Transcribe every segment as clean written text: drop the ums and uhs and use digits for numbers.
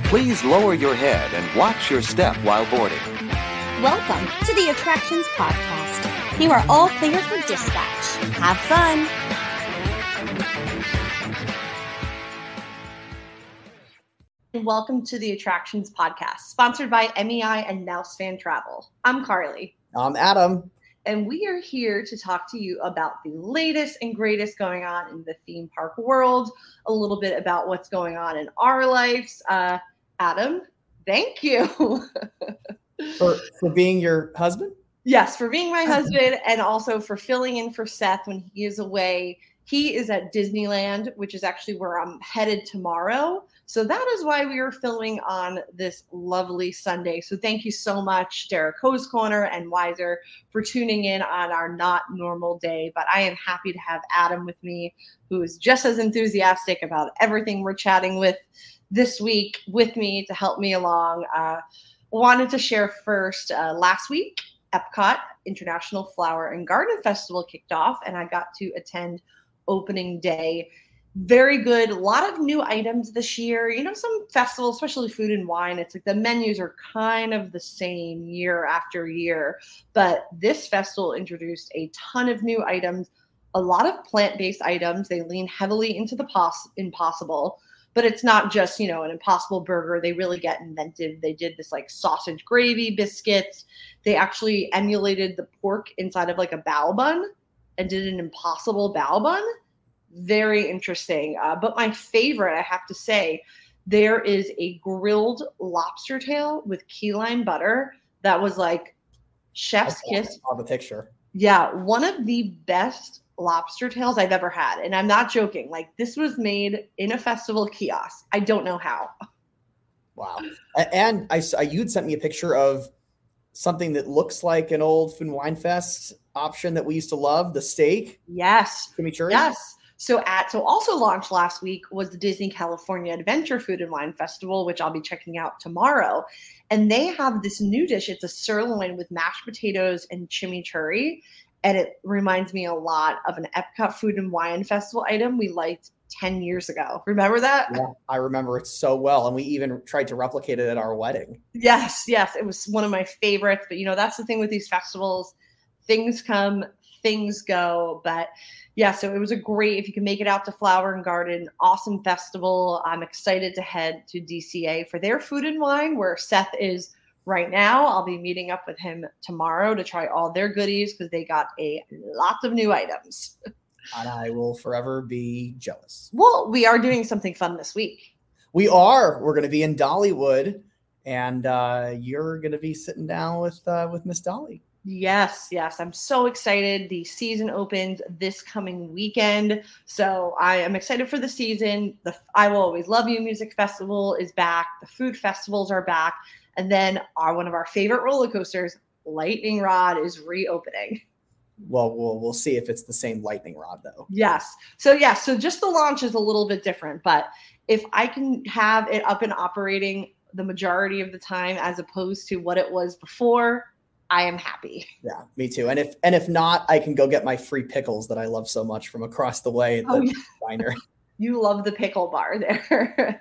Please lower your head and watch your step while boarding. Welcome to the Attractions Podcast. You are all clear for dispatch. Have fun. Welcome to the Attractions Podcast, sponsored by MEI and Nous Fan Travel. I'm Carly. I'm Adam. And we are here to talk to you about the latest and greatest going on in the theme park world, a little bit about what's going on in our lives. Adam, thank you. For being your husband? Yes, for being my husband and also for filling in for Seth when he is away. He is at Disneyland, which is actually where I'm headed tomorrow. So that is why we are filming on this lovely Sunday. So thank you so much, Derek Hose Corner and Wiser, for tuning in on our not normal day. But I am happy to have Adam with me, who is just as enthusiastic about everything we're chatting with this week with me to help me along. Wanted to share first, last week, Epcot International Flower and Garden Festival kicked off, and I got to attend opening day. Very good. A lot of new items this year. You know, some festivals, especially food and wine, it's like the menus are kind of the same year after year. But this festival introduced a ton of new items, a lot of plant-based items. They lean heavily into the impossible, but it's not just, you know, an Impossible burger. They really get inventive. They did this like sausage gravy biscuits. They actually emulated the pork inside of like a bao bun and did an Impossible bao bun. Very interesting. But my favorite, I have to say, there is a grilled lobster tail with key lime butter that was like chef's kiss. On the picture. Yeah, one of the best lobster tails I've ever had. And I'm not joking. Like, this was made in a festival kiosk. I don't know how. Wow. And you'd sent me a picture of something that looks like an old Food and Wine Fest option that we used to love, the steak. Yes. Chimichurri. Yes. So also launched last week was the Disney California Adventure Food and Wine Festival, which I'll be checking out tomorrow. And they have this new dish. It's a sirloin with mashed potatoes and chimichurri. And it reminds me a lot of an Epcot Food and Wine Festival item we liked 10 years ago. Remember that? Yeah, I remember it so well. And we even tried to replicate it at our wedding. Yes. It was one of my favorites. But, you know, that's the thing with these festivals. Things come, things go. But yeah, so it was if you can make it out to Flower and Garden, awesome festival. I'm excited to head to DCA for their food and wine, where Seth is right now. I'll be meeting up with him tomorrow to try all their goodies because they got lots of new items. And I will forever be jealous. Well, we are doing something fun this week. We are. We're going to be in Dollywood, and you're going to be sitting down with Miss Dolly. Yes. I'm so excited. The season opens this coming weekend. So I am excited for the season. The I Will Always Love You Music Festival is back. The food festivals are back. And then one of our favorite roller coasters, Lightning Rod, is reopening. Well, we'll see if it's the same Lightning Rod, though. Yes. So just the launch is a little bit different. But if I can have it up and operating the majority of the time as opposed to what it was before, I am happy. Yeah, me too. And if not, I can go get my free pickles that I love so much from across the way at the diner. You love the pickle bar there.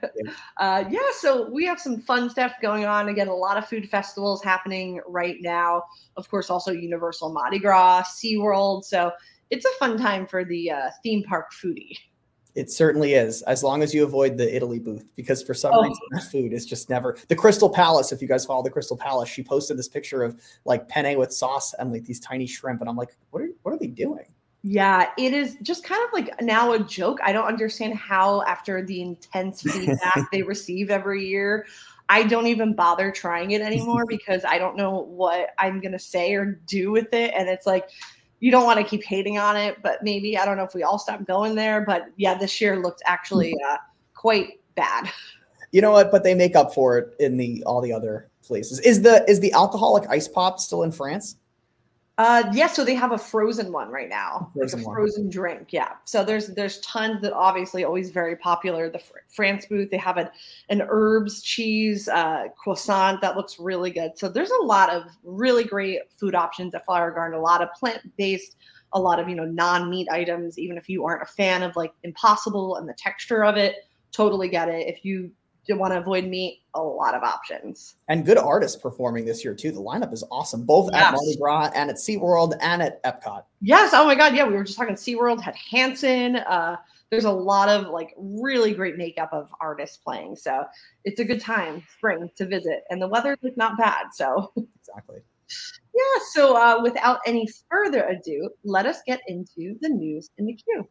So we have some fun stuff going on. Again, a lot of food festivals happening right now. Of course, also Universal Mardi Gras, SeaWorld. So it's a fun time for the theme park foodie. It certainly is, as long as you avoid the Italy booth, because for some reason that food is just never. The Crystal Palace, if you guys follow the Crystal Palace, she posted this picture of like penne with sauce and like these tiny shrimp. And I'm like, what are they doing? Yeah, it is just kind of like now a joke. I don't understand how, after the intense feedback they receive every year, I don't even bother trying it anymore because I don't know what I'm going to say or do with it. And it's like, you don't want to keep hating on it, but maybe, I don't know if we all stop going there, but yeah, this year looked actually quite bad. You know what? But they make up for it in all the other places. Is the alcoholic ice pop still in France? So they have a frozen one right now, frozen drink. Yeah. So there's tons that obviously always very popular. The France booth, they have an herbs cheese croissant that looks really good. So there's a lot of really great food options at Flower Garden, a lot of plant-based, a lot of, non-meat items. Even if you aren't a fan of like Impossible and the texture of it, totally get it. If you you want to avoid meat, a lot of options. And good artists performing this year too. The lineup is awesome, both at Mardi Gras and at SeaWorld and at Epcot. Yes. Oh my God. Yeah. We were just talking SeaWorld had Hanson. There's a lot of like really great makeup of artists playing. So it's a good time, spring, to visit. And the weather is not bad. So exactly. Yeah. So without any further ado, let us get into the news in the queue.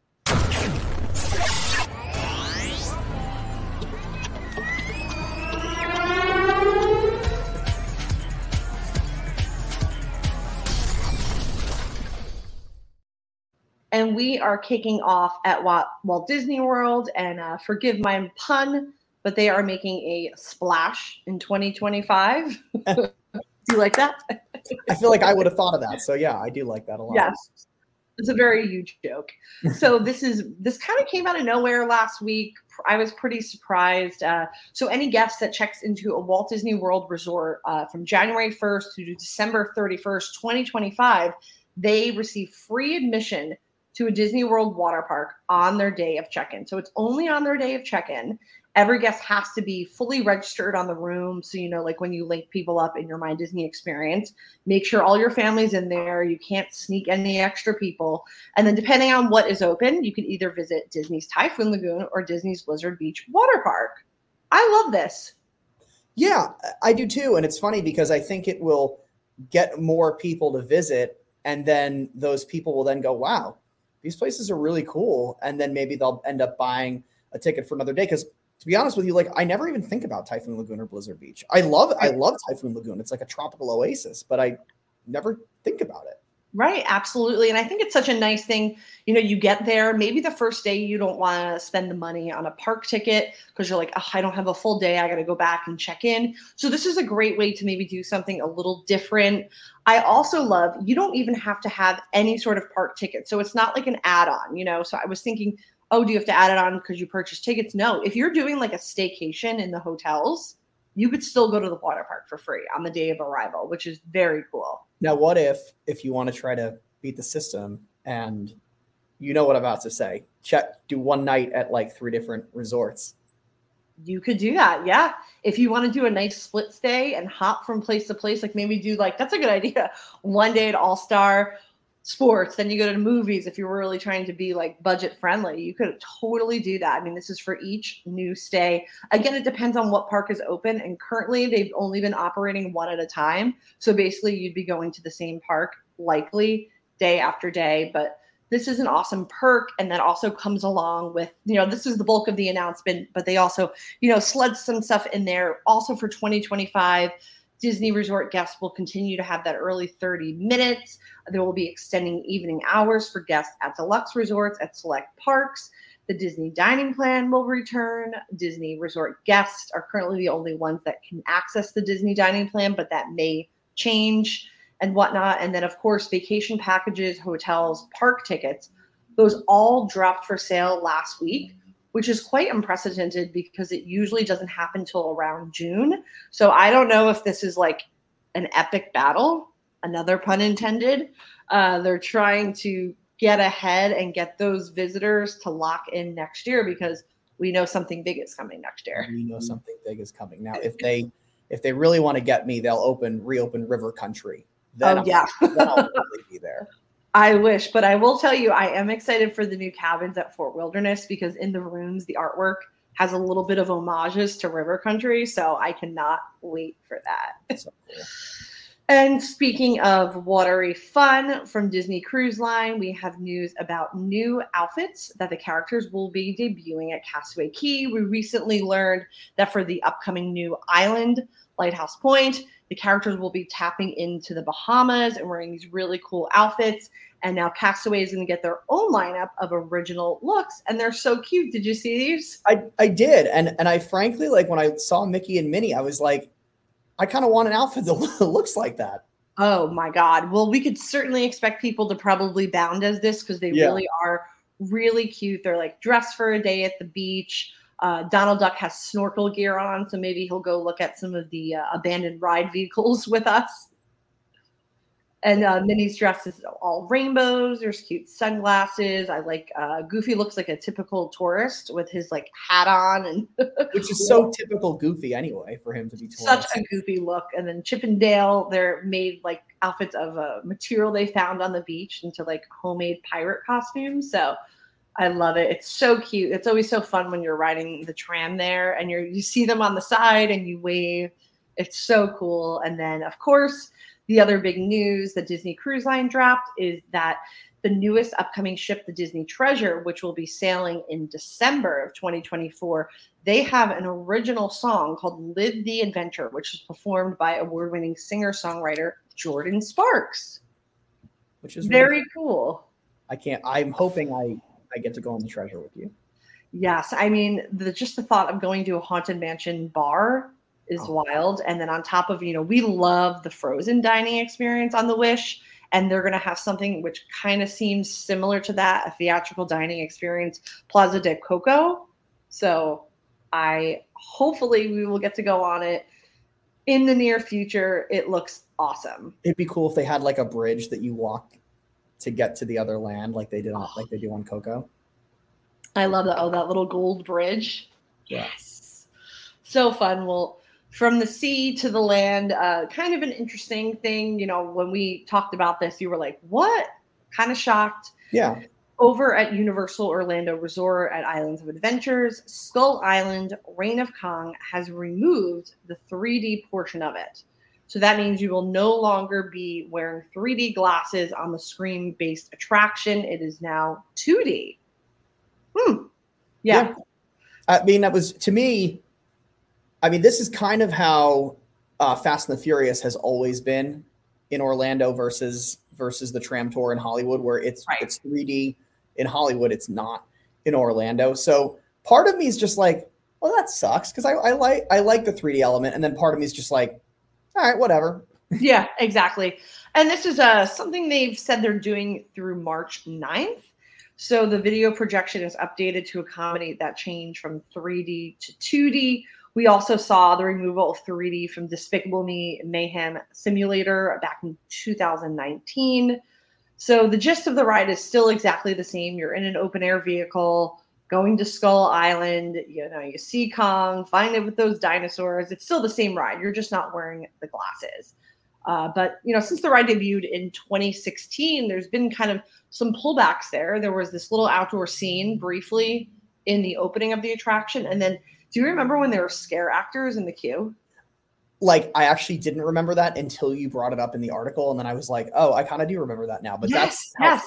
And we are kicking off at Walt Disney World. And forgive my pun, but they are making a splash in 2025. Do you like that? I feel like I would have thought of that. So yeah, I do like that a lot. Yes. It's a very huge joke. So this kind of came out of nowhere last week. I was pretty surprised. So any guest that checks into a Walt Disney World resort from January 1st to December 31st, 2025, they receive free admission to a Disney World water park on their day of check-in. So it's only on their day of check-in. Every guest has to be fully registered on the room. So, like when you link people up in your My Disney experience, make sure all your family's in there. You can't sneak any extra people. And then depending on what is open, you can either visit Disney's Typhoon Lagoon or Disney's Blizzard Beach water park. I love this. Yeah, I do too. And it's funny because I think it will get more people to visit. And then those people will then go, wow, these places are really cool. And then maybe they'll end up buying a ticket for another day. Because to be honest with you, like I never even think about Typhoon Lagoon or Blizzard Beach. I love Typhoon Lagoon. It's like a tropical oasis, but I never think about it. Right. Absolutely. And I think it's such a nice thing. You get there, maybe the first day you don't want to spend the money on a park ticket because you're like, oh, I don't have a full day. I got to go back and check in. So this is a great way to maybe do something a little different. I also love, you don't even have to have any sort of park ticket. So it's not like an add-on, So I was thinking, oh, do you have to add it on because you purchased tickets? No. If you're doing like a staycation in the hotels, you could still go to the water park for free on the day of arrival, which is very cool. Now, what if you want to try to beat the system and you know what I'm about to say, do one night at like 3 different resorts? You could do that. Yeah. If you want to do a nice split stay and hop from place to place, like maybe do that's a good idea. One day at All-Star Sports, then you go to the movies. If you're really trying to be like budget friendly, you could totally do that. I mean, this is for each new stay. Again, it depends on what park is open. And currently they've only been operating one at a time. So basically you'd be going to the same park likely day after day, but this is an awesome perk. And that also comes along with, this is the bulk of the announcement, but they also, slid some stuff in there also for 2025. Disney Resort guests will continue to have that early 30 minutes. There will be extending evening hours for guests at deluxe resorts at select parks. The Disney dining plan will return. Disney Resort guests are currently the only ones that can access the Disney dining plan, but that may change and whatnot. And then, of course, vacation packages, hotels, park tickets, those all dropped for sale last week, which is quite unprecedented because it usually doesn't happen until around June. So I don't know if this is like an epic battle, another pun intended. They're trying to get ahead and get those visitors to lock in next year because we know something big is coming next year. We know something big is coming. Now, if they really want to get me, they'll reopen River Country. Then I'll really be there. I wish, but I will tell you, I am excited for the new cabins at Fort Wilderness because in the rooms, the artwork has a little bit of homages to River Country. So I cannot wait for that. So cool. And speaking of watery fun from Disney Cruise Line, we have news about new outfits that the characters will be debuting at Castaway Cay. We recently learned that for the upcoming new island, Lighthouse Point, the characters will be tapping into the Bahamas and wearing these really cool outfits. And now Castaway is going to get their own lineup of original looks. And they're so cute. Did you see these? I did. And I frankly, like when I saw Mickey and Minnie, I was like, I kind of want an outfit that looks like that. Oh my God. Well, we could certainly expect people to probably bound as this because they really are really cute. They're like dressed for a day at the beach. Donald Duck has snorkel gear on, so maybe he'll go look at some of the abandoned ride vehicles with us. And Minnie's dress is all rainbows. There's cute sunglasses. I like Goofy looks like a typical tourist with his like hat on, and which is so typical Goofy anyway for him to be tourist. Such a Goofy look. And then Chip and Dale, they're made like outfits of material they found on the beach into like homemade pirate costumes. So I love it. It's so cute. It's always so fun when you're riding the tram there and you see them on the side and you wave. It's so cool. And then of course, the other big news that Disney Cruise Line dropped is that the newest upcoming ship, the Disney Treasure, which will be sailing in December of 2024, they have an original song called Live the Adventure, which was performed by award-winning singer-songwriter Jordan Sparks. Which is very really cool. I'm hoping I get to go on the Treasure with you. Yes. I mean, just the thought of going to a Haunted Mansion bar is wild. And then on top of, we love the Frozen dining experience on the Wish, and they're going to have something which kind of seems similar to that, a theatrical dining experience, Plaza de Coco. So hopefully we will get to go on it in the near future. It looks awesome. It'd be cool if they had like a bridge that you walk to get to the other land like they do on Coco. I love that. Oh, that little gold bridge. Yeah. Yes. So fun. Well, from the sea to the land, kind of an interesting thing. When we talked about this, you were like, what? Kind of shocked. Yeah. Over at Universal Orlando Resort at Islands of Adventures, Skull Island, Reign of Kong has removed the 3D portion of it. So that means you will no longer be wearing 3D glasses on the screen-based attraction. It is now 2D. Yeah. I mean, that was, to me, this is kind of how Fast and the Furious has always been in Orlando versus the tram tour in Hollywood, where it's 3D in Hollywood, it's not in Orlando. So part of me is just like, well, that sucks, because I like the 3D element, and then part of me is just like, all right, whatever. Yeah, exactly. And this is something they've said they're doing through March 9th. So the video projection is updated to accommodate that change from 3D to 2D. We also saw the removal of 3D from Despicable Me Mayhem Simulator back in 2019. So the gist of the ride is still exactly the same. You're in an open air vehicle going to Skull Island. You see Kong, find it with those dinosaurs. It's still the same ride. You're just not wearing the glasses. But since the ride debuted in 2016, there's been kind of some pullbacks there. There was this little outdoor scene briefly in the opening of the attraction. And then, do you remember when there were scare actors in the queue? Like, I actually didn't remember that until you brought it up in the article. And then I was like, oh, I kind of do remember that now. But that's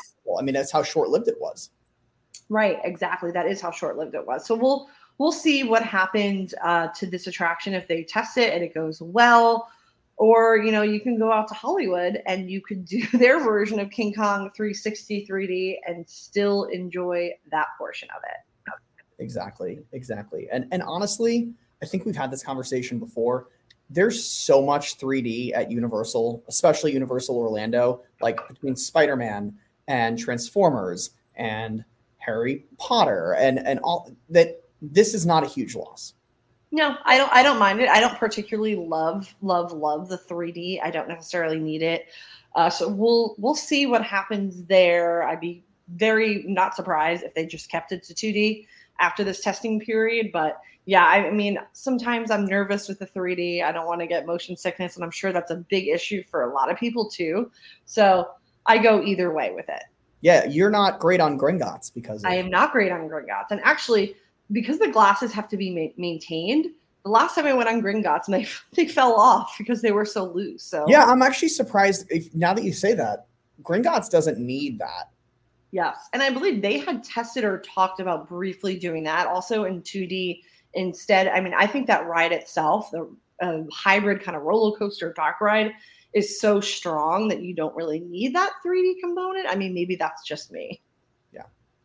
how short-lived it was. Right, exactly. That is how short-lived it was. So we'll see what happens to this attraction if they test it and it goes well. Or, you can go out to Hollywood and you could do their version of King Kong 360 3D and still enjoy that portion of it. Exactly. And honestly, I think we've had this conversation before. There's so much 3D at Universal, especially Universal Orlando, like between Spider-Man and Transformers and Harry Potter and all that. This is not a huge loss. No, I don't mind it. I don't particularly love the 3D. I don't necessarily need it. So we'll see what happens there. I'd be very not surprised if they just kept it to 2D after this testing period. But yeah, I mean, sometimes I'm nervous with the 3D. I don't want to get motion sickness, and I'm sure that's a big issue for a lot of people too. So I go either way with it. Yeah, you're not great on Gringotts because I am not great on Gringotts. And actually, because the glasses have to be maintained, the last time I went on Gringotts, they fell off because they were so loose. So yeah, I'm actually surprised now that you say that. Gringotts doesn't need that. Yes, and I believe they had tested or talked about briefly doing that also in 2D instead. I mean, I think that ride itself, the hybrid kind of roller coaster dark ride, is so strong that you don't really need that 3D component. I mean, maybe that's just me. Yeah.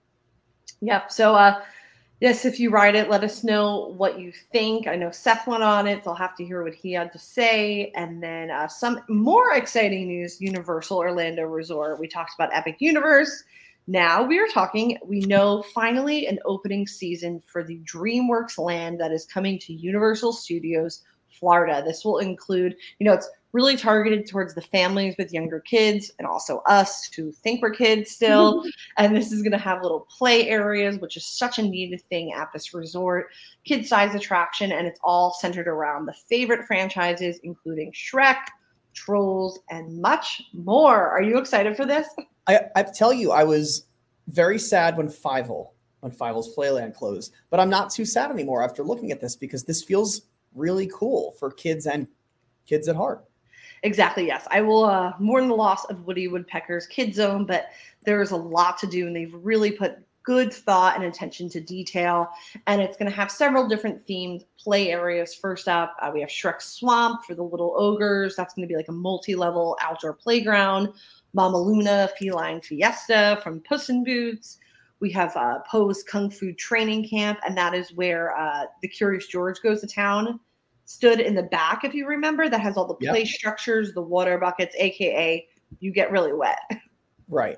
Yep. So, yes, if you ride it, let us know what you think. I know Seth went on it, so I'll have to hear what he had to say. And then some more exciting news, Universal Orlando Resort. We talked about Epic Universe. Now we know finally an opening season for the DreamWorks land that is coming to Universal Studios Florida. This will include, it's really targeted towards the families with younger kids and also us who think we're kids still. And this is going to have little play areas, which is such a neat thing at this resort. Kid-size attraction, and it's all centered around the favorite franchises, including Shrek, Trolls, and much more. Are you excited for this? I tell you, I was very sad when Fievel's Playland closed, but I'm not too sad anymore after looking at this because this feels really cool for kids and kids at heart. Exactly, yes. I will mourn the loss of Woody Woodpecker's Kid Zone, but there's a lot to do, and they've really put good thought and attention to detail. And it's going to have several different themed play areas. First up, we have Shrek Swamp for the little ogres. That's going to be like a multi-level outdoor playground. Mama Luna Feline Fiesta from Puss in Boots. We have Poe's Kung Fu Training Camp, and that is where the Curious George Goes to Town stood in the back, if you remember. That has all the play structures, the water buckets, aka you get really wet. Right.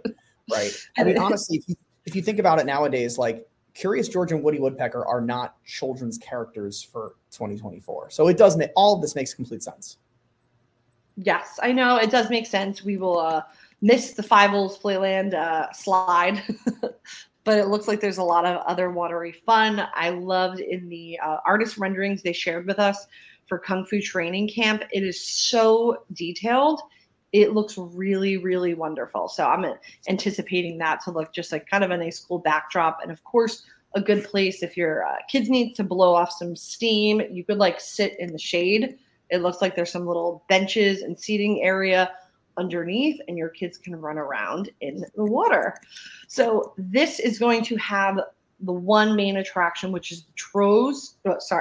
I mean, honestly, if you think about it nowadays, like Curious George and Woody Woodpecker are not children's characters for 2024. So it does make all of this makes complete sense. Yes, I know it does make sense. We will miss the Fievel's Playland slide. But it looks like there's a lot of other watery fun. I loved in the artist renderings they shared with us for Kung Fu Training Camp. It is so detailed. It looks really, really wonderful. So I'm anticipating that to look just like kind of a nice cool backdrop. And of course, a good place if your kids need to blow off some steam. You could like sit in the shade. It looks like there's some little benches and seating area underneath, and your kids can run around in the water. So this is going to have the one main attraction, which is Trolls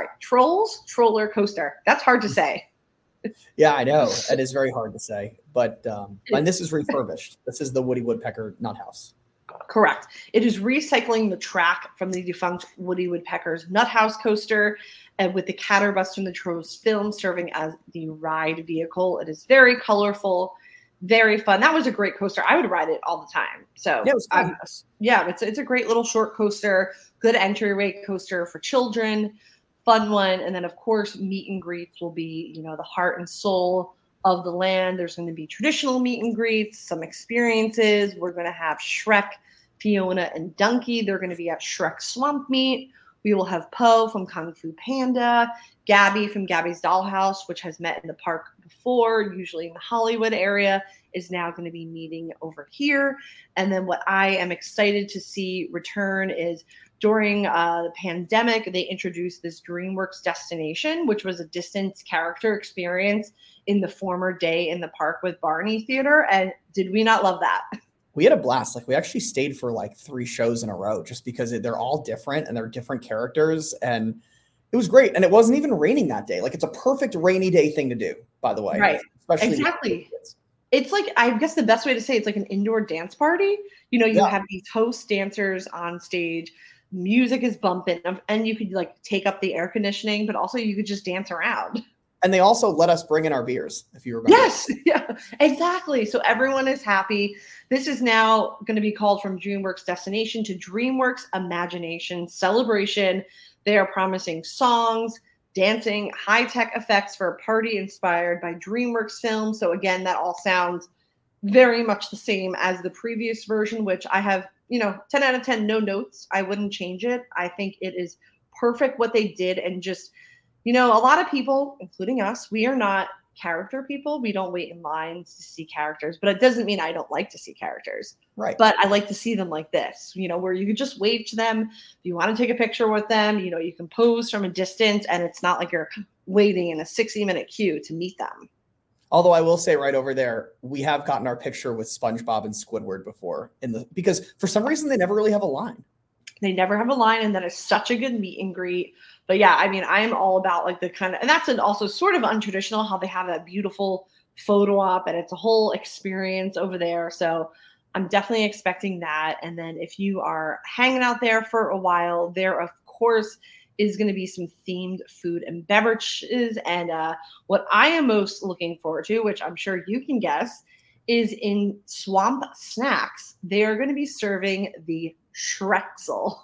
Troller Coaster. That's hard to say. Yeah, I know. It is very hard to say. But and this is refurbished. This is the Woody Woodpecker Nut House. Correct. It is recycling the track from the defunct Woody Woodpecker's Nut House coaster, and with the Catterbuster and the Trolls film serving as the ride vehicle. It is very colorful, very fun. That was a great coaster. I would ride it all the time. So yeah, it was fun. It's a great little short coaster, good entryway coaster for children, fun one. And then of course, meet and greets will be, the heart and soul of the land. There's going to be traditional meet and greets, some experiences. We're going to have Shrek, Fiona, and Donkey. They're going to be at Shrek Swamp Meet. We will have Poe from Kung Fu Panda, Gabby from Gabby's Dollhouse, which has met in the park before, usually in the Hollywood area, is now going to be meeting over here. And then what I am excited to see return is during the pandemic, they introduced this DreamWorks Destination, which was a distance character experience in the former Day in the Park with Barney Theater. And did we not love that? We had a blast. Like we actually stayed for like 3 shows in a row just because they're all different and they're different characters. And it was great. And it wasn't even raining that day. Like it's a perfect rainy day thing to do, by the way. Right. Especially exactly. It's like, I guess the best way to say it's like an indoor dance party. You have these host dancers on stage, music is bumping, and you could like take up the air conditioning, but also you could just dance around. And they also let us bring in our beers, if you remember. Yes, yeah, exactly. So everyone is happy. This is now going to be called from DreamWorks Destination to DreamWorks Imagination Celebration. They are promising songs, dancing, high-tech effects for a party inspired by DreamWorks films. So again, that all sounds very much the same as the previous version, which I have, 10 out of 10, no notes. I wouldn't change it. I think it is perfect what they did. And just, a lot of people, including us, we are not character people. We don't wait in lines to see characters, but it doesn't mean I don't like to see characters. Right. But I like to see them like this, where you could just wave to them. If you want to take a picture with them, you can pose from a distance and it's not like you're waiting in a 60-minute queue to meet them. Although I will say right over there, we have gotten our picture with SpongeBob and Squidward before because for some reason they never really have a line. They never have a line, and that is such a good meet and greet. But yeah, I mean, I am all about like the kind of, and that's also sort of untraditional how they have that beautiful photo op, and it's a whole experience over there. So I'm definitely expecting that. And then if you are hanging out there for a while, there of course is going to be some themed food and beverages. And what I am most looking forward to, which I'm sure you can guess, is in Swamp Snacks. They are going to be serving the Shrekzel,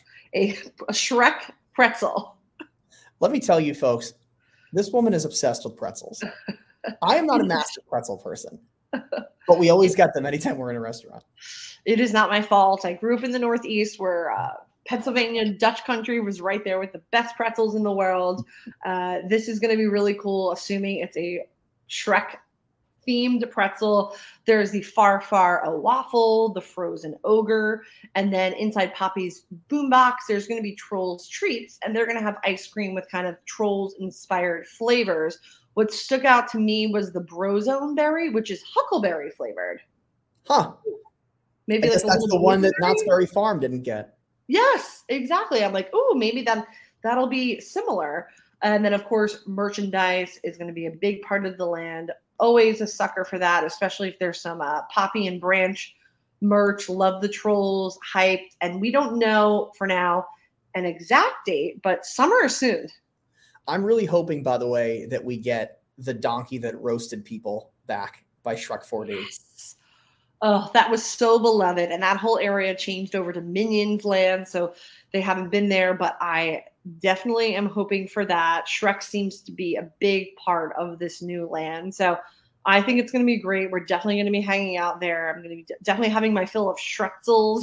a Shrek pretzel. Let me tell you, folks, this woman is obsessed with pretzels. I am not a master pretzel person, but we always get them anytime we're in a restaurant. It is not my fault. I grew up in the Northeast where Pennsylvania, Dutch country, was right there with the best pretzels in the world. This is going to be really cool, assuming it's a Shrek themed pretzel. There's the Far Far a waffle, the frozen ogre, and then inside Poppy's boombox, there's going to be Trolls treats, and they're going to have ice cream with kind of Trolls inspired flavors. What stuck out to me was the Brozone berry, which is huckleberry flavored. Huh. Maybe I like guess that's the one that Knott's Berry Farm didn't get. Yes, exactly. I'm like, oh, maybe that'll be similar. And then, of course, merchandise is going to be a big part of the land. Always a sucker for that, especially if there's some Poppy and Branch merch. Love the Trolls, hyped. And we don't know for now an exact date, but summer is soon. I'm really hoping, by the way, that we get the donkey that roasted people back by Shrek 4D. Yes. Oh, that was so beloved. And that whole area changed over to Minions Land. So they haven't been there, but I definitely am hoping for that. Shrek seems to be a big part of this new land. So I think it's going to be great. We're definitely going to be hanging out there. I'm going to be definitely having my fill of Shretzels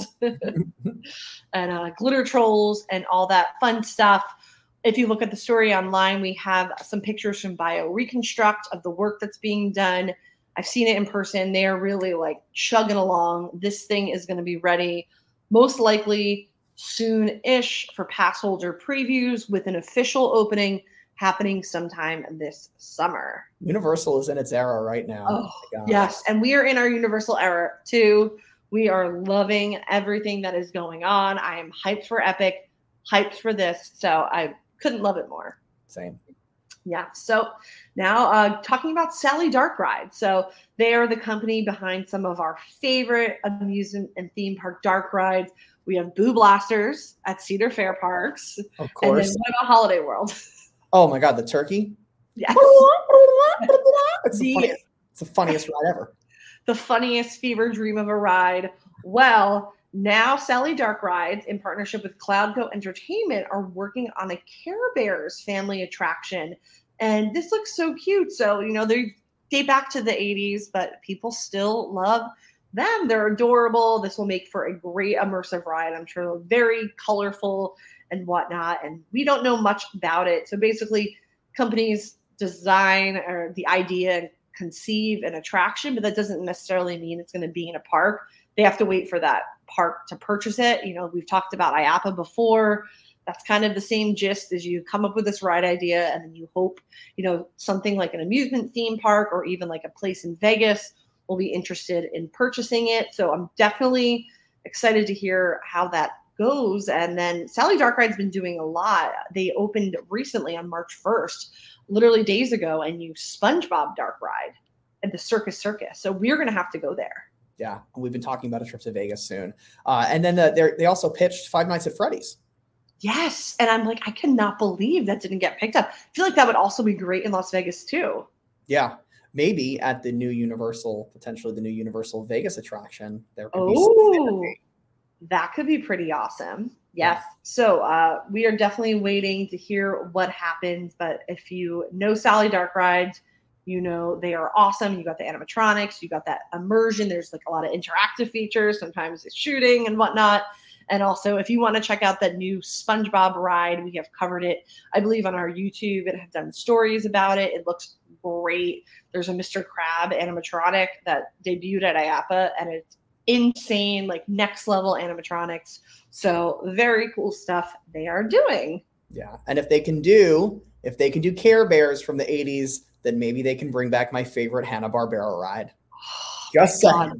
and glitter trolls and all that fun stuff. If you look at the story online, we have some pictures from BioReconstruct of the work that's being done. I've seen it in person. They are really like chugging along. This thing is going to be ready most likely soon-ish for pass holder previews with an official opening happening sometime this summer. Universal is in its era right now. Oh, yes. And we are in our Universal era too. We are loving everything that is going on. I am hyped for Epic, hyped for this. So I couldn't love it more. Same. Yeah. So now talking about Sally Dark Ride. So they are the company behind some of our favorite amusement and theme park dark rides. We have Boo Blasters at Cedar Fair Parks. Of course. And then what about Holiday World? Oh my God, the turkey. Yes. It's the funniest ride ever. The funniest fever dream of a ride. Well, now Sally Dark Rides, in partnership with Cloudco Entertainment, are working on a Care Bears family attraction. And this looks so cute. So, they date back to the 80s, but people still love them. They're adorable. This will make for a great immersive ride. I'm sure very colorful and whatnot. And we don't know much about it. So basically, companies design or the idea and conceive an attraction, but that doesn't necessarily mean it's going to be in a park. They have to wait for that park to purchase it. We've talked about IAAPA before. That's kind of the same gist as you come up with this ride idea and then you hope, something like an amusement theme park or even like a place in Vegas will be interested in purchasing it. So I'm definitely excited to hear how that goes. And then Sally Dark Ride's been doing a lot. They opened recently on March 1st, literally days ago, a new SpongeBob Dark Ride at the Circus Circus. So we're going to have to go there. Yeah, we've been talking about a trip to Vegas soon. And then they also pitched Five Nights at Freddy's. Yes. And I'm like, I cannot believe that didn't get picked up. I feel like that would also be great in Las Vegas too. Yeah. Maybe at the new Universal, potentially the new Universal Vegas attraction. There could be that could be pretty awesome. Yes. Yeah. So we are definitely waiting to hear what happens. But if you know Sally Dark Rides, they are awesome. You got the animatronics, you got that immersion. There's like a lot of interactive features. Sometimes it's shooting and whatnot. And also, if you want to check out that new SpongeBob ride, we have covered it, I believe, on our YouTube and have done stories about it. It looks great. There's a Mr. Crab animatronic that debuted at IAAPA, and it's insane, like next level animatronics. So very cool stuff they are doing. Yeah. And if they can do Care Bears from the 80s, then maybe they can bring back my favorite Hanna-Barbera ride. Just saying.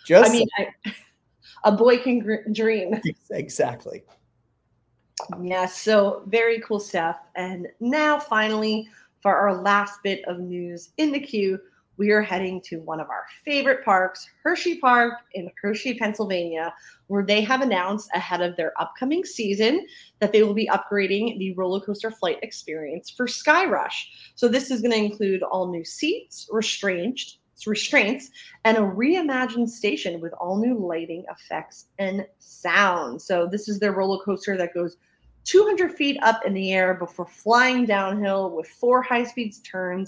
A boy can dream. Exactly. Yeah, so very cool stuff. And now finally, for our last bit of news in the queue, we are heading to one of our favorite parks, Hershey Park in Hershey, Pennsylvania, where they have announced ahead of their upcoming season that they will be upgrading the roller coaster flight experience for Sky Rush. So this is going to include all new seats, restraints, and a reimagined station with all new lighting effects and sound. So this is their roller coaster that goes 200 feet up in the air before flying downhill with 4 high-speed turns,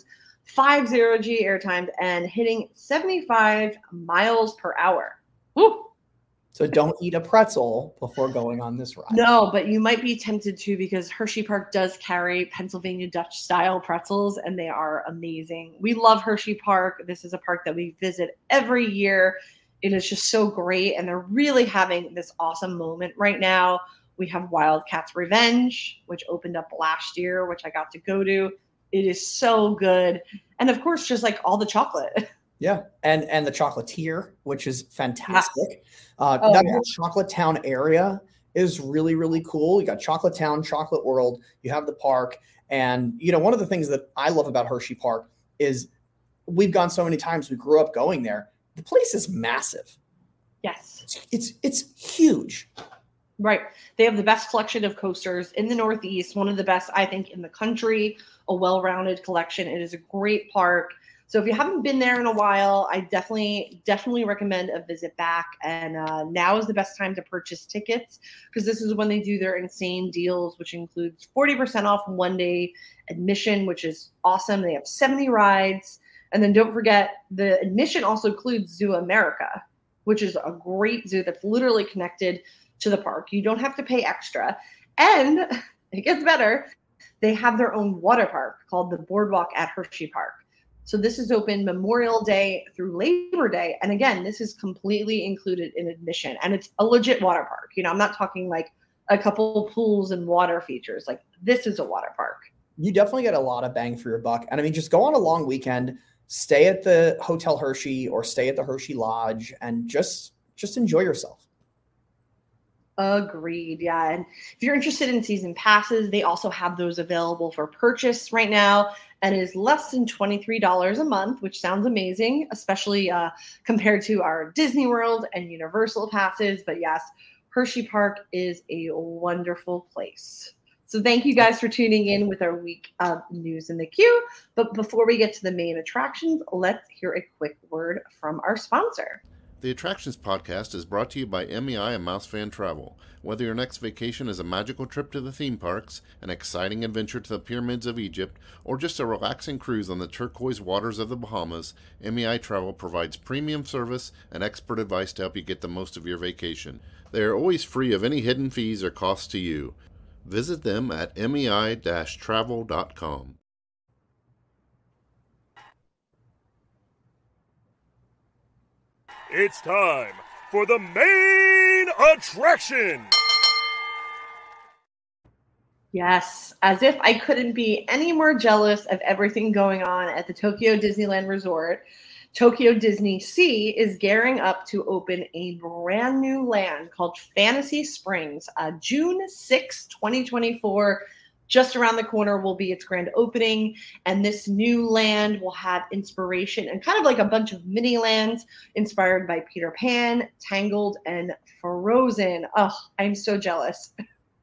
50G airtime, and hitting 75 miles per hour. Woo! So don't eat a pretzel before going on this ride. No, but you might be tempted to, because Hershey Park does carry Pennsylvania Dutch style pretzels, and they are amazing. We love Hershey Park. This is a park that we visit every year. It is just so great, and they're really having this awesome moment right now. We have Wildcats Revenge, which opened up last year, which I got to go to. It is so good. And of course, just like all the chocolate. Yeah, and the chocolatier, which is fantastic. Yes. That whole Chocolate Town area is really, really cool. You got Chocolate Town, Chocolate World, you have the park. And, you know, one of the things that I love about Hershey Park is we've gone so many times. We grew up going there. The place is massive. Yes. It's huge. Right. They have the best collection of coasters in the Northeast, one of the best, I think, in the country, a well-rounded collection. It is a great park. So if you haven't been there in a while, I definitely recommend a visit back. And now is the best time to purchase tickets, because this is when they do their insane deals, which includes 40% off one-day admission, which is awesome. They have 70 rides. And then don't forget, the admission also includes Zoo America, which is a great zoo that's literally connected to the park. You don't have to pay extra. And it gets better. They have their own water park called the Boardwalk at Hershey Park. So this is open Memorial Day through Labor Day. And again, this is completely included in admission. And it's a legit water park. You know, I'm not talking like a couple pools and water features. Like, this is a water park. You definitely get a lot of bang for your buck. And I mean, just go on a long weekend, stay at the Hotel Hershey or stay at the Hershey Lodge, and just enjoy yourself. Agreed. Yeah. And if you're interested in season passes, they also have those available for purchase right now. And it is less than $23 a month, which sounds amazing, especially compared to our Disney World and Universal passes. But yes, Hershey Park is a wonderful place. So thank you guys for tuning in with our week of news in the queue. But before we get to the main attractions, let's hear a quick word from our sponsor. The Attractions Podcast is brought to you by MEI and MouseFan Travel. Whether your next vacation is a magical trip to the theme parks, an exciting adventure to the pyramids of Egypt, or just a relaxing cruise on the turquoise waters of the Bahamas, MEI Travel provides premium service and expert advice to help you get the most of your vacation. They are always free of any hidden fees or costs to you. Visit them at mei-travel.com. It's time for the main attraction. Yes, as if I couldn't be any more jealous of everything going on at the Tokyo Disneyland Resort, Tokyo Disney Sea is gearing up to open a brand new land called Fantasy Springs, June 6, 2024. Just around the corner will be its grand opening, and this new land will have inspiration and kind of like a bunch of mini lands inspired by Peter Pan, Tangled, and Frozen. Oh, I'm so jealous.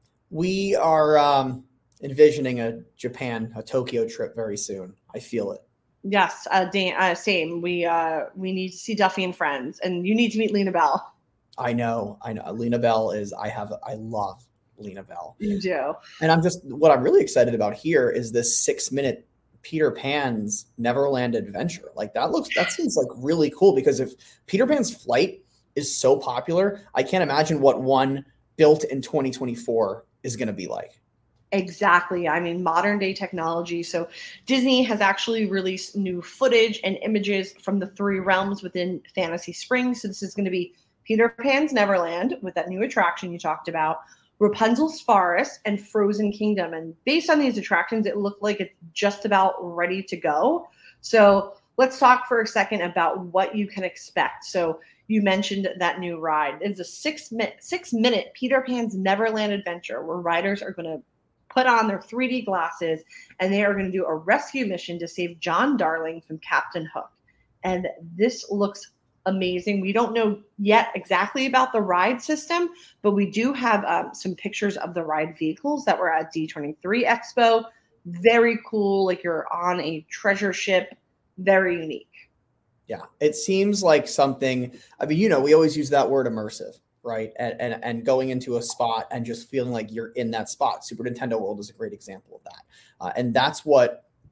We are envisioning a Tokyo trip very soon. I feel it. Yes, same. We need to see Duffy and Friends, and you need to meet Lena Bell. I know. Lena Bell is. I love Lena Bell. You do. And what I'm really excited about here is this 6-minute Peter Pan's Neverland Adventure. Like that seems like really cool, because if Peter Pan's Flight is so popular, I can't imagine what one built in 2024 is going to be like. Exactly. I mean, modern day technology. So Disney has actually released new footage and images from the 3 realms within Fantasy Springs. So this is going to be Peter Pan's Neverland with that new attraction you talked about, Rapunzel's Forest, and Frozen Kingdom. And based on these attractions, it looked like it's just about ready to go. So let's talk for a second about what you can expect. So you mentioned that new ride. It's a 6-minute Peter Pan's Neverland Adventure, where riders are going to put on their 3D glasses and they are going to do a rescue mission to save John Darling from Captain Hook. And this looks amazing. We don't know yet exactly about the ride system, but we do have some pictures of the ride vehicles that were at D23 Expo. Very cool. Like you're on a treasure ship. Very unique. Yeah. It seems like something, I mean, we always use that word immersive, right? And going into a spot and just feeling like you're in that spot. Super Nintendo World is a great example of that. And that's what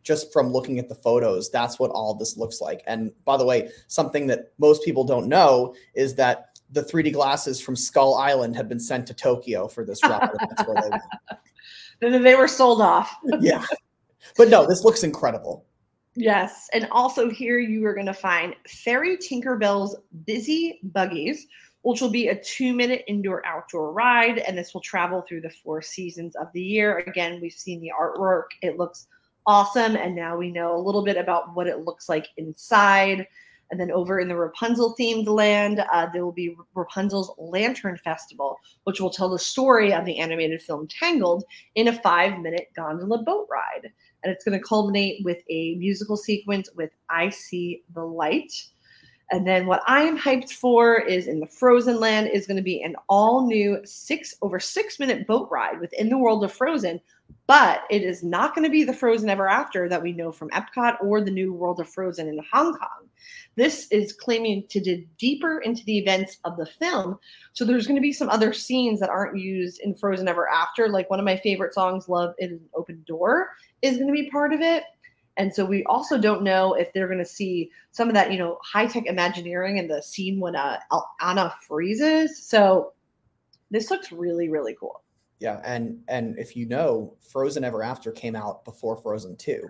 just from looking at the photos, that's what all of this looks like. And by the way, something that most people don't know is that the 3D glasses from Skull Island have been sent to Tokyo for this ride. That's where they went. Then they were sold off. Yeah. But no, this looks incredible. Yes. And also here you are going to find Fairy Tinkerbell's Busy Buggies, which will be a 2-minute indoor-outdoor ride. And this will travel through the 4 seasons of the year. Again, we've seen the artwork. It looks awesome. And now we know a little bit about what it looks like inside. And then over in the Rapunzel themed land, there will be Rapunzel's Lantern Festival, which will tell the story of the animated film Tangled in a 5-minute gondola boat ride. And it's going to culminate with a musical sequence with I See the Light. And then what I am hyped for is in the Frozen land is going to be an all new 6-minute boat ride within the world of Frozen. But it is not going to be the Frozen Ever After that we know from Epcot or the new World of Frozen in Hong Kong. This is claiming to dig deeper into the events of the film. So there's going to be some other scenes that aren't used in Frozen Ever After. Like one of my favorite songs, Love is an Open Door, is going to be part of it. And so we also don't know if they're going to see some of that, high-tech Imagineering in the scene when Anna freezes. So this looks really, really cool. Yeah, and if you know, Frozen Ever After came out before Frozen 2.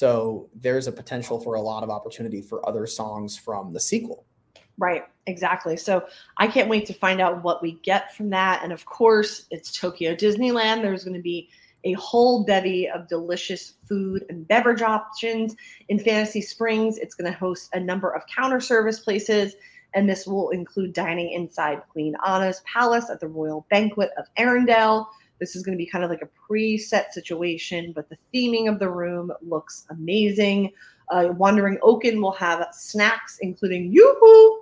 So there's a potential for a lot of opportunity for other songs from the sequel. Right, exactly. So I can't wait to find out what we get from that. And of course, it's Tokyo Disneyland. There's going to be a whole bevy of delicious food and beverage options. In Fantasy Springs, it's going to host a number of counter service places, and this will include dining inside Queen Anna's palace at the Royal Banquet of Arendelle. This is going to be kind of like a preset situation, but the theming of the room looks amazing. Wandering Oaken will have snacks, including Yoo-hoo!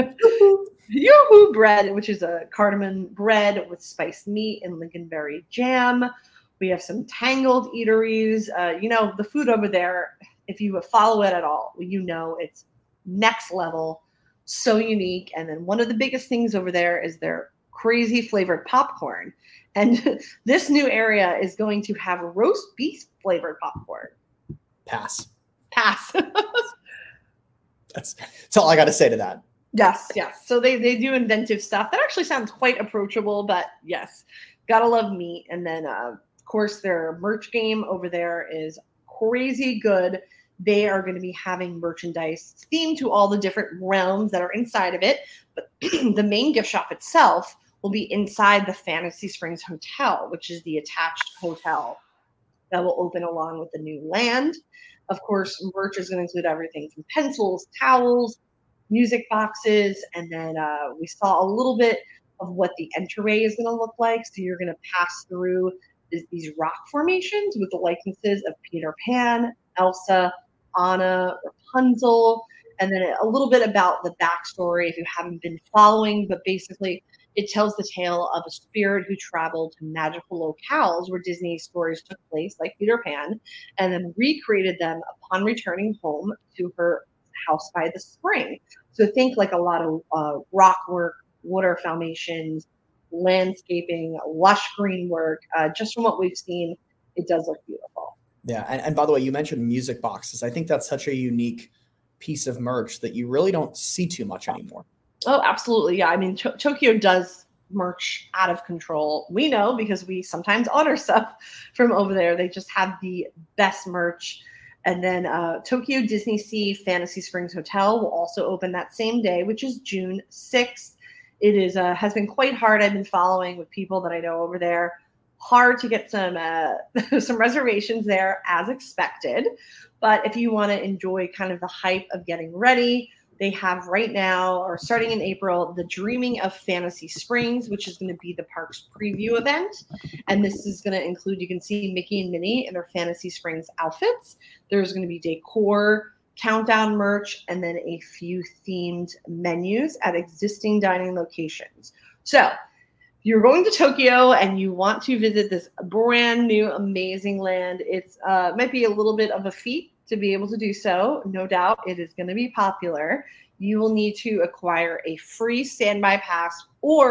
Yoo-hoo bread, which is a cardamom bread with spiced meat and lingonberry jam. We have some Tangled eateries. The food over there, if you follow it at all, it's next level, so unique. And then one of the biggest things over there is their crazy flavored popcorn. And this new area is going to have roast beef flavored popcorn. Pass. That's all I got to say to that. Yes. So they do inventive stuff. That actually sounds quite approachable, but yes, gotta love meat. And then, of course, their merch game over there is crazy good. They are going to be having merchandise themed to all the different realms that are inside of it. But the main gift shop itself will be inside the Fantasy Springs Hotel, which is the attached hotel that will open along with the new land. Of course, merch is going to include everything from pencils, towels, music boxes, and then we saw a little bit of what the entryway is going to look like. So you're going to pass through these rock formations with the likenesses of Peter Pan, Elsa, Anna, Rapunzel, and then a little bit about the backstory if you haven't been following. But basically, it tells the tale of a spirit who traveled to magical locales where Disney stories took place, like Peter Pan, and then recreated them upon returning home to her house by the spring. So think like a lot of rock work, water formations, landscaping, lush green work. Just from what we've seen, it does look beautiful. Yeah, and by the way, you mentioned music boxes. I think that's such a unique piece of merch that you really don't see too much anymore. Oh, absolutely. Yeah. I mean, Tokyo does merch out of control. We know because we sometimes order stuff from over there. They just have the best merch. And then Tokyo Disney Sea Fantasy Springs Hotel will also open that same day, which is June 6th. It is has been quite hard. I've been following with people that I know over there. Hard to get some reservations there as expected. But if you want to enjoy kind of the hype of getting ready, they have right now, or starting in April, the Dreaming of Fantasy Springs, which is going to be the park's preview event. And this is going to include, you can see Mickey and Minnie in their Fantasy Springs outfits. There's going to be decor, countdown merch, and then a few themed menus at existing dining locations. So if you're going to Tokyo and you want to visit this brand new, amazing land, it's might be a little bit of a feat to be able to do so. No doubt it is going to be popular. You will need to acquire a free standby pass or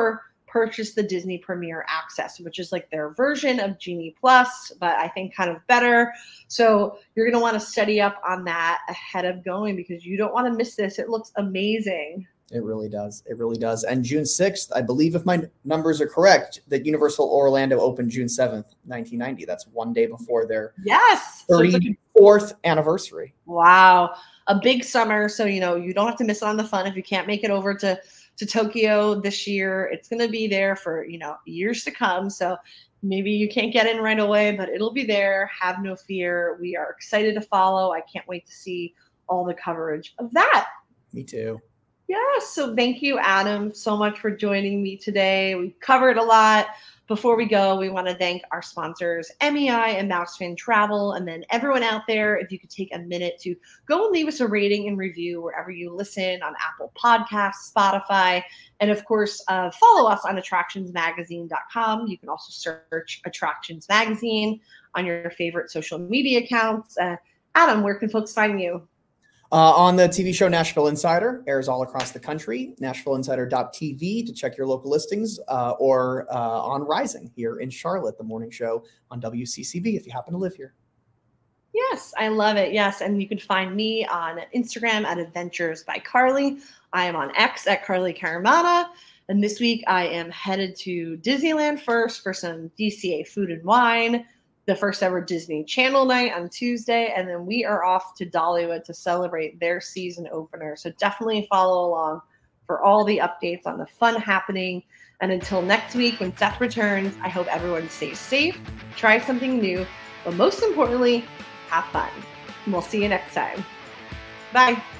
purchase the Disney Premier Access, which is like their version of Genie Plus, but I think kind of better. So you're going to want to study up on that ahead of going because you don't want to miss this. It looks amazing. It really does. It really does. And June 6th, I believe if my numbers are correct, that Universal Orlando opened June 7th, 1990. That's one day before their 34th anniversary. Wow. A big summer. So, you don't have to miss out on the fun. If you can't make it over to Tokyo this year, it's going to be there for, years to come. So maybe you can't get in right away, but it'll be there. Have no fear. We are excited to follow. I can't wait to see all the coverage of that. Me too. Yeah, so thank you, Adam, so much for joining me today. We covered a lot. Before we go, we want to thank our sponsors, MEI and Mousefan Travel, and then everyone out there, if you could take a minute to go and leave us a rating and review wherever you listen on Apple Podcasts, Spotify, and of course, follow us on attractionsmagazine.com. You can also search Attractions Magazine on your favorite social media accounts. Adam, where can folks find you? On the TV show Nashville Insider, airs all across the country, nashvilleinsider.tv to check your local listings, or on Rising here in Charlotte, the morning show on WCCB if you happen to live here. Yes, I love it. Yes, and you can find me on Instagram at Adventures by Carly. I am on X at Carly Caramata. And this week I am headed to Disneyland first for some DCA food and wine, the first ever Disney Channel night on Tuesday, and then we are off to Dollywood to celebrate their season opener. So definitely follow along for all the updates on the fun happening. And until next week when Seth returns, I hope everyone stays safe, try something new, but most importantly, have fun. And we'll see you next time. Bye.